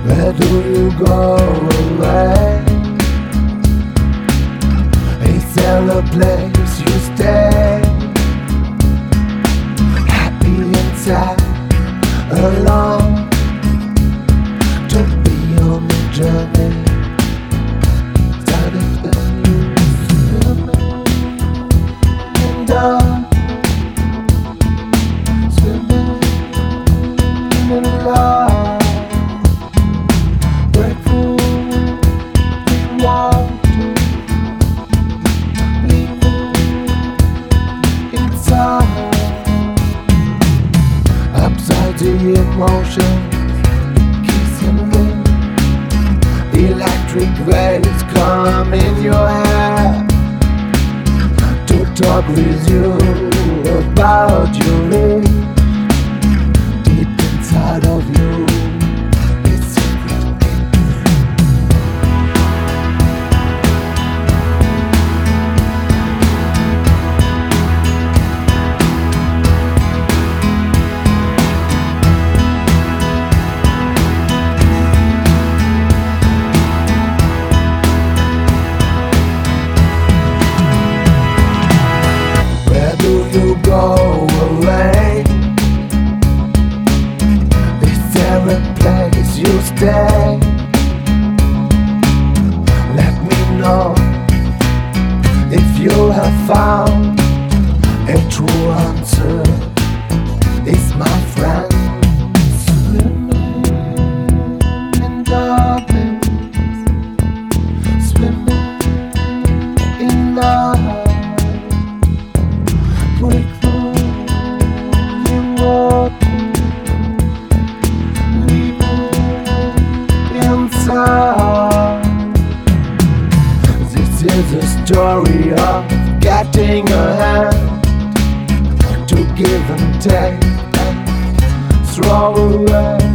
Where do you go away? Is there a place you stay? Happy and sad, alone, to be on the journey. Started when you swimming in love, swimming in love. The emotions, kissing me. Electric waves come in your hair to talk with you about your age. Deep inside of you, it's secret. You go away. Is there a place you stay? Let me know if you have found a true answer. Is my friend swimming in darkness, swimming in love? Break through the water, leave it inside. This is a story of getting a hand, to give and take and throw away.